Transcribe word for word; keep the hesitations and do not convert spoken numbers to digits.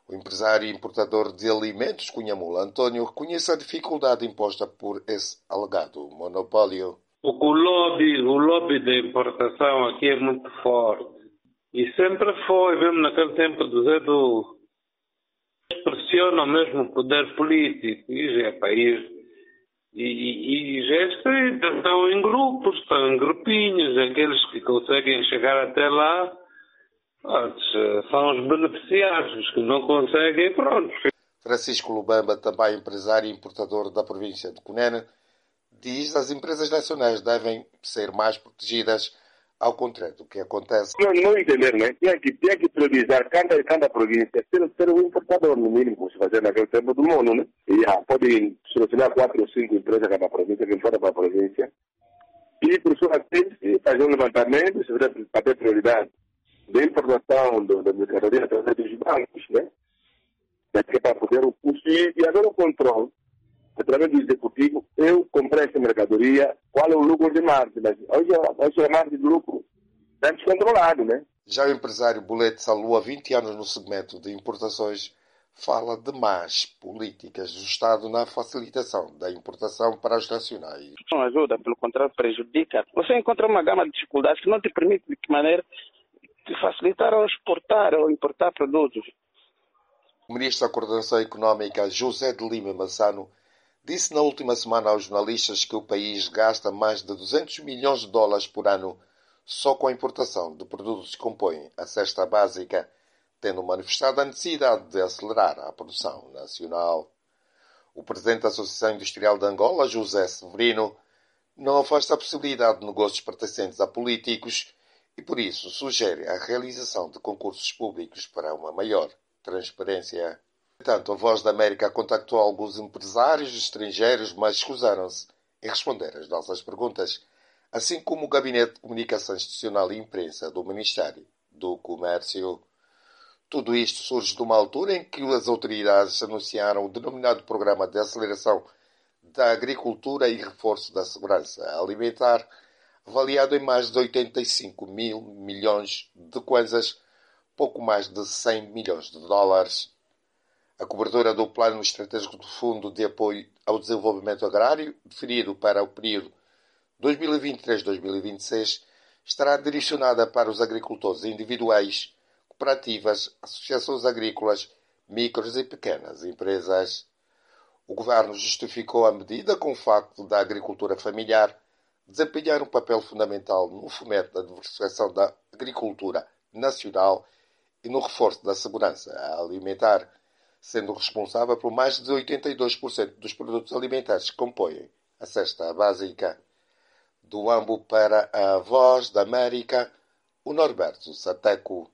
O empresário e importador de alimentos Cunhamula, António, reconhece a dificuldade imposta por esse alegado monopólio. O lobby, o lobby da importação aqui é muito forte. E sempre foi, mesmo naquele tempo do Zé do... pressionam mesmo o poder político. E já é país. E, e, e já estão em grupos, estão em grupinhos. Aqueles que conseguem chegar até lá são os beneficiários. Os que não conseguem, pronto. Francisco Lubamba, também empresário e importador da província de Cunene, diz que as empresas nacionais devem ser mais protegidas, ao contrário do que acontece. Não, não entender, né? Tinha que, tinha que priorizar cada, cada província, ter, ter um importador, no mínimo, se fazer naquele tempo do mundo, né? E ah, pode selecionar quatro ou cinco empresas cada província, que fora para a província, e, por sua vez, fazer um levantamento, para ter prioridade da importação do, da mercadoria através dos bancos, né? Que é para poder o custo e, e haver o controle. Através do executivo, eu comprei essa mercadoria, qual é o lucro de margem? Mas hoje, hoje a margem de lucro está descontrolado, né? Já o empresário Bolete Salua, há vinte anos no segmento de importações, fala de más políticas do Estado na facilitação da importação para os nacionais. Não ajuda, pelo contrário, prejudica. Você encontra uma gama de dificuldades que não te permite, de que maneira, de facilitar ou exportar ou importar produtos. O ministro da Coordenação Económica, José de Lima Massano, disse na última semana aos jornalistas que o país gasta mais de duzentos milhões de dólares por ano só com a importação de produtos que compõem a cesta básica, tendo manifestado a necessidade de acelerar a produção nacional. O presidente da Associação Industrial de Angola, José Severino, não afasta a possibilidade de negócios pertencentes a políticos e, por isso, sugere a realização de concursos públicos para uma maior transparência. No entanto, a Voz da América contactou alguns empresários estrangeiros, mas escusaram-se em responder às nossas perguntas, assim como o Gabinete de Comunicação Institucional e Imprensa do Ministério do Comércio. Tudo isto surge de uma altura em que as autoridades anunciaram o denominado Programa de Aceleração da Agricultura e Reforço da Segurança Alimentar, avaliado em mais de oitenta e cinco mil milhões de kwanzas, pouco mais de cem milhões de dólares. A cobertura do Plano Estratégico do Fundo de Apoio ao Desenvolvimento Agrário, definido para o período dois mil e vinte e três a dois mil e vinte e seis, estará direcionada para os agricultores individuais, cooperativas, associações agrícolas, micros e pequenas empresas. O Governo justificou a medida com o facto da agricultura familiar desempenhar um papel fundamental no fomento da diversificação da agricultura nacional e no reforço da segurança alimentar, sendo responsável por mais de oitenta e dois por cento dos produtos alimentares que compõem a cesta básica. Do Ambo para a Voz da América, o Norberto Sateco.